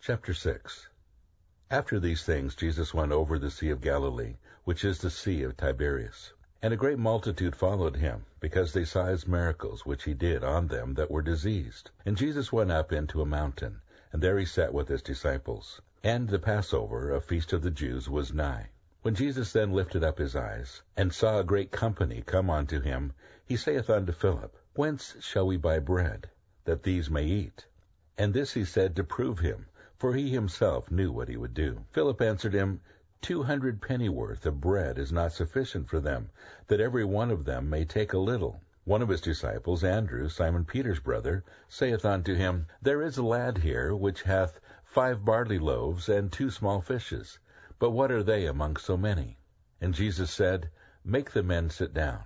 Chapter 6. After these things Jesus went over the Sea of Galilee, which is the Sea of Tiberias. And a great multitude followed him, because they saw his miracles which he did on them that were diseased. And Jesus went up into a mountain, and there he sat with his disciples. And the Passover, a feast of the Jews, was nigh. When Jesus then lifted up his eyes, and saw a great company come unto him, he saith unto Philip, Whence shall we buy bread, that these may eat? And this he said to prove him, for he himself knew what he would do. Philip answered him, 200 pennyworth of bread is not sufficient for them, that every one of them may take a little. One of his disciples, Andrew, Simon Peter's brother, saith unto him, There is a lad here which hath 5 barley loaves and 2 small fishes, but what are they among so many? And Jesus said, Make the men sit down.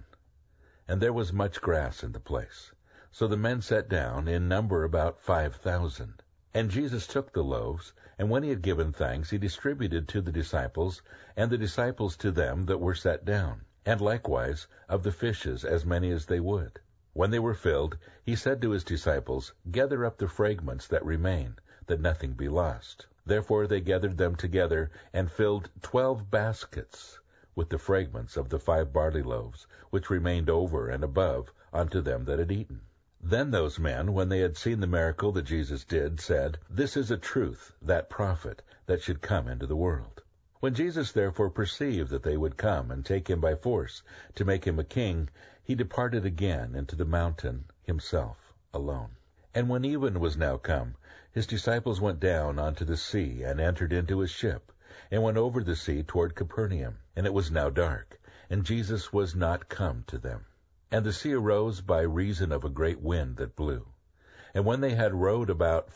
And there was much grass in the place. So the men sat down, in number about 5,000. And Jesus took the loaves, and when he had given thanks, he distributed to the disciples, and the disciples to them that were set down, and likewise of the fishes as many as they would. When they were filled, he said to his disciples, Gather up the fragments that remain, that nothing be lost. Therefore they gathered them together, and filled 12 baskets with the fragments of the 5 barley loaves, which remained over and above unto them that had eaten. Then those men, when they had seen the miracle that Jesus did, said, This is a truth, that prophet, that should come into the world. When Jesus therefore perceived that they would come and take him by force to make him a king, he departed again into the mountain himself alone. And when even was now come, his disciples went down unto the sea, and entered into his ship, and went over the sea toward Capernaum. And it was now dark, and Jesus was not come to them. And the sea arose by reason of a great wind that blew. And when they had rowed about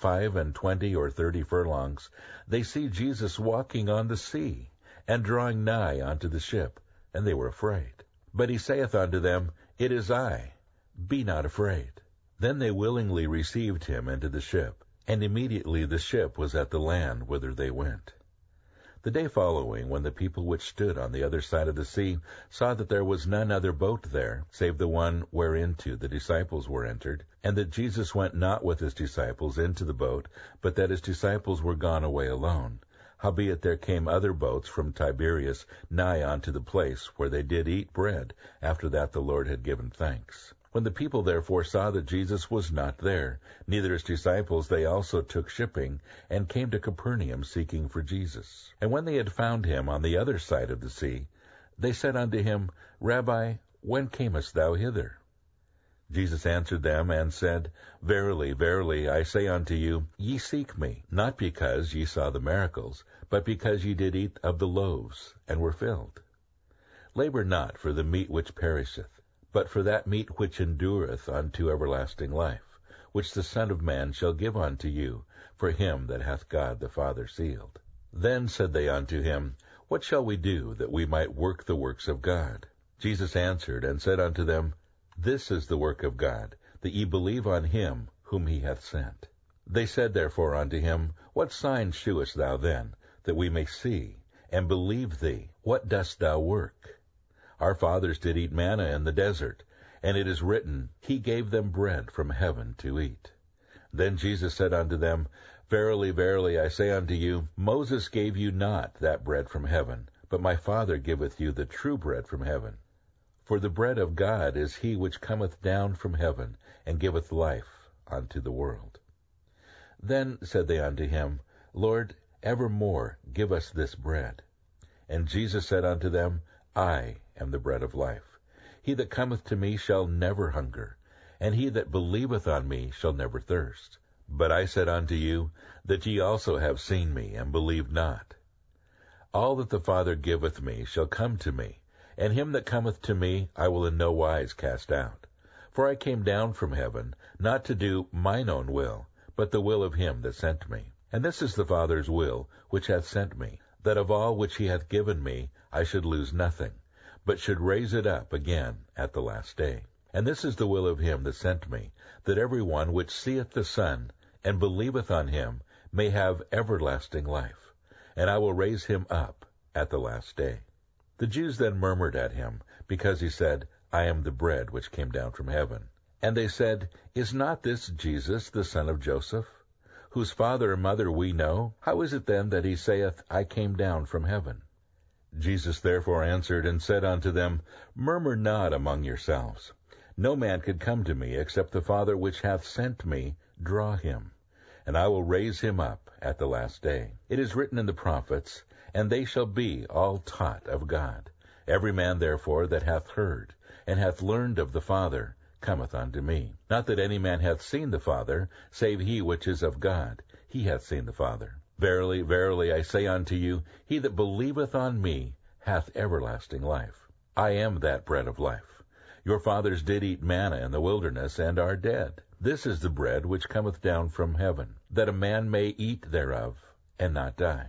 25 or 30 furlongs, they see Jesus walking on the sea, and drawing nigh unto the ship, and they were afraid. But he saith unto them, It is I, be not afraid. Then they willingly received him into the ship, and immediately the ship was at the land whither they went. The day following, when the people which stood on the other side of the sea saw that there was none other boat there, save the one whereinto the disciples were entered, and that Jesus went not with his disciples into the boat, but that his disciples were gone away alone, howbeit there came other boats from Tiberias nigh unto the place where they did eat bread, after that the Lord had given thanks. When the people therefore saw that Jesus was not there, neither his disciples, they also took shipping, and came to Capernaum seeking for Jesus. And when they had found him on the other side of the sea, they said unto him, Rabbi, when camest thou hither? Jesus answered them and said, Verily, verily, I say unto you, ye seek me, not because ye saw the miracles, but because ye did eat of the loaves, and were filled. Labor not for the meat which perisheth, but for that meat which endureth unto everlasting life, which the Son of Man shall give unto you, for him that hath God the Father sealed. Then said they unto him, What shall we do, that we might work the works of God? Jesus answered and said unto them, This is the work of God, that ye believe on him whom he hath sent. They said therefore unto him, What sign shewest thou then, that we may see, and believe thee? What dost thou work? Our fathers did eat manna in the desert, and it is written, He gave them bread from heaven to eat. Then Jesus said unto them, Verily, verily, I say unto you, Moses gave you not that bread from heaven, but my Father giveth you the true bread from heaven. For the bread of God is he which cometh down from heaven, and giveth life unto the world. Then said they unto him, Lord, evermore give us this bread. And Jesus said unto them, I am the bread of life. He that cometh to me shall never hunger, and he that believeth on me shall never thirst. But I said unto you, that ye also have seen me, and believe not. All that the Father giveth me shall come to me, and him that cometh to me I will in no wise cast out. For I came down from heaven, not to do mine own will, but the will of him that sent me. And this is the Father's will, which hath sent me, that of all which he hath given me I should lose nothing, but should raise it up again at the last day. And this is the will of him that sent me, that every one which seeth the Son, and believeth on him, may have everlasting life, and I will raise him up at the last day. The Jews then murmured at him, because he said, I am the bread which came down from heaven. And they said, Is not this Jesus the son of Joseph? whose father and mother we know, how is it then that he saith, I came down from heaven? Jesus therefore answered and said unto them, Murmur not among yourselves. No man can come to me, except the Father which hath sent me draw him, and I will raise him up at the last day. It is written in the prophets, and they shall be all taught of God. Every man therefore that hath heard, and hath learned of the Father, cometh unto me. Not that any man hath seen the Father, save he which is of God. He hath seen the Father. Verily, verily, I say unto you, he that believeth on me hath everlasting life. I am that bread of life. Your fathers did eat manna in the wilderness, and are dead. This is the bread which cometh down from heaven, that a man may eat thereof, and not die.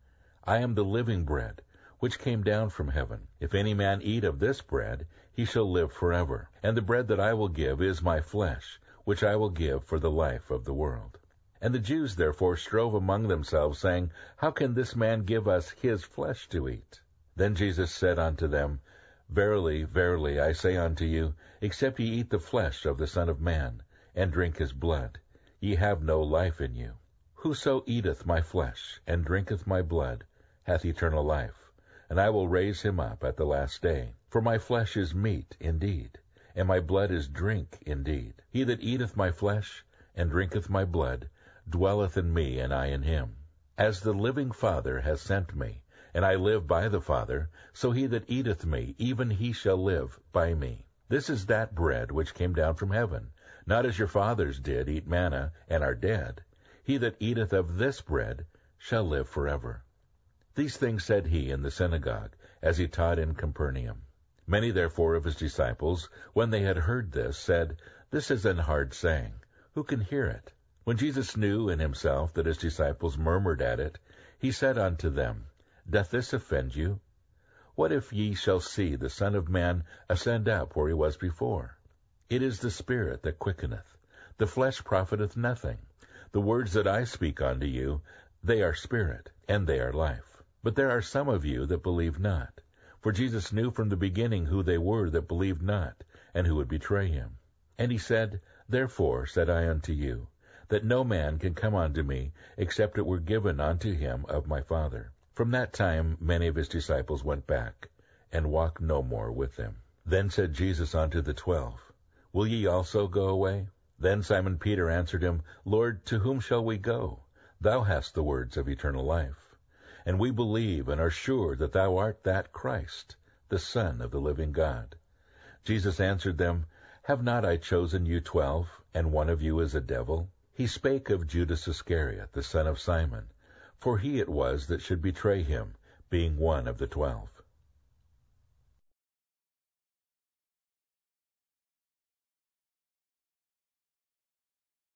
I am the living bread, which came down from heaven. If any man eat of this bread, he shall live forever. And the bread that I will give is my flesh, which I will give for the life of the world. And the Jews therefore strove among themselves, saying, How can this man give us his flesh to eat? Then Jesus said unto them, Verily, verily, I say unto you, except ye eat the flesh of the Son of Man, and drink his blood, ye have no life in you. Whoso eateth my flesh, and drinketh my blood, hath eternal life, and I will raise him up at the last day. For my flesh is meat indeed, and my blood is drink indeed. He that eateth my flesh, and drinketh my blood, dwelleth in me, and I in him. As the living Father hath sent me, and I live by the Father, so he that eateth me, even he shall live by me. This is that bread which came down from heaven, not as your fathers did eat manna, and are dead. He that eateth of this bread shall live forever. These things said he in the synagogue, as he taught in Capernaum. Many therefore of his disciples, when they had heard this, said, This is an hard saying. Who can hear it? When Jesus knew in himself that his disciples murmured at it, he said unto them, Doth this offend you? What if ye shall see the Son of Man ascend up where he was before? It is the Spirit that quickeneth. The flesh profiteth nothing. The words that I speak unto you, they are spirit, and they are life. But there are some of you that believe not. For Jesus knew from the beginning who they were that believed not, and who would betray him. And he said, Therefore said I unto you, that no man can come unto me, except it were given unto him of my Father. From that time many of his disciples went back, and walked no more with them. Then said Jesus unto the 12, Will ye also go away? Then Simon Peter answered him, Lord, to whom shall we go? Thou hast the words of eternal life. And we believe and are sure that thou art that Christ, the Son of the living God. Jesus answered them, Have not I chosen you 12, and one of you is a devil? He spake of Judas Iscariot, the son of Simon, for he it was that should betray him, being one of the 12.